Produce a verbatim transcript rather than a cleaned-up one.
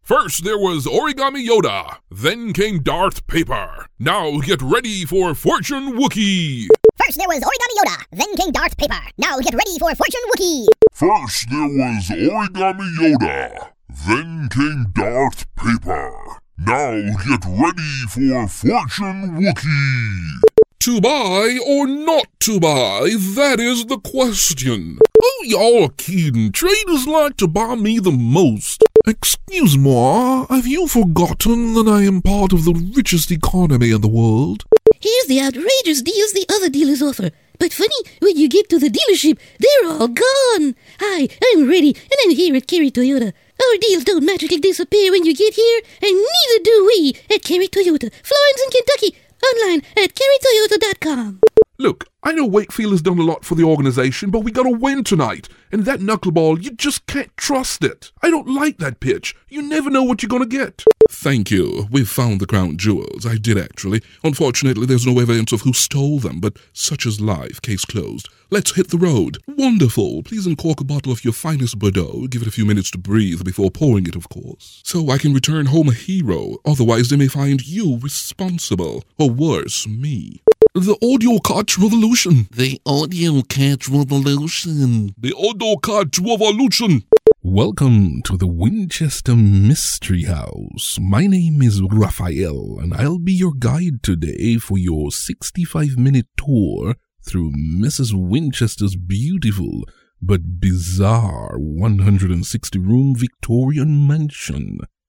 First there was Origami Yoda, then came Darth Paper. Now get ready for Fortune Wookie. First there was Origami Yoda, then came Darth Paper. Now get ready for Fortune Wookie. First there was Origami Yoda, then came Darth Paper. Now get ready for Fortune Wookie. To buy or not to buy, that is the question. Oh, y'all kidding. Traders like to buy me the most. Excuse-moi, have you forgotten that I am part of the richest economy in the world? Here's the outrageous deals the other dealers offer. But funny, when you get to the dealership, they're all gone. Hi, I'm ready, and I'm here at Kerry Toyota. Our deals don't magically disappear when you get here, and neither do we at Kerry Toyota, Florence and Kentucky. Online at kerry toyota dot com. Look, I know Wakefield has done a lot for the organization, but we gotta win tonight. And that knuckleball, you just can't trust it. I don't like that pitch. You never know what you're gonna get. Thank you. We've found the crown jewels. I did actually. Unfortunately, there's no evidence of who stole them, but such is life. Case closed. Let's hit the road. Wonderful. Please uncork a bottle of your finest Bordeaux. Give it a few minutes to breathe before pouring it, of course. So I can return home a hero. Otherwise, they may find you responsible. Or worse, me. The Audio Catch Revolution. The Audio Catch Revolution. The Audio Catch Revolution. Welcome to the Winchester Mystery House. My name is Raphael, and I'll be your guide today for your sixty-five minute tour through Missus Winchester's beautiful but bizarre one hundred sixty room Victorian mansion.